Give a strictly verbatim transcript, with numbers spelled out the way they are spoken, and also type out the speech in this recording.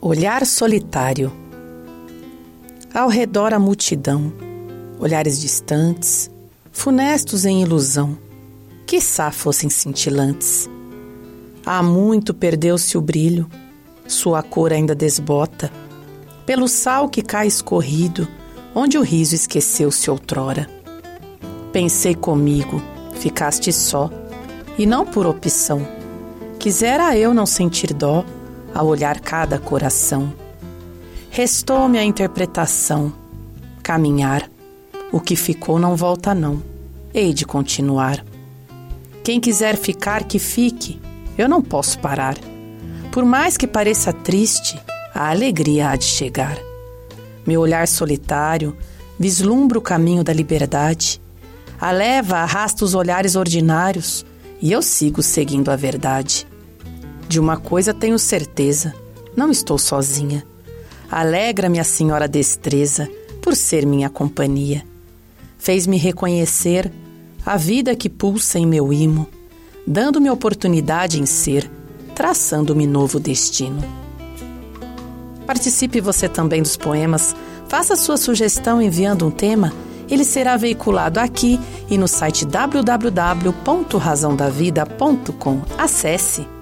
Olhar solitário. Ao redor a multidão, olhares distantes, funestos em ilusão, quiçá fossem cintilantes. Há muito perdeu-se o brilho, sua cor ainda desbota, pelo sal que cai escorrido, onde o riso esqueceu-se outrora. Pensei comigo, ficaste só, e não por opção. Quisera eu não sentir dó ao olhar cada coração. Restou-me a interpretação, caminhar. O que ficou não volta não, hei de continuar. Quem quiser ficar, que fique, eu não posso parar. Por mais que pareça triste, a alegria há de chegar. Meu olhar solitário vislumbra o caminho da liberdade. A leva arrasta os olhares ordinários e eu sigo seguindo a verdade. De uma coisa tenho certeza, não estou sozinha. Alegra-me a senhora destreza por ser minha companhia. Fez-me reconhecer a vida que pulsa em meu imo, dando-me oportunidade em ser, traçando-me novo destino. Participe você também dos poemas, faça sua sugestão enviando um tema, ele será veiculado aqui e no site w w w ponto razão da vida ponto com. Acesse!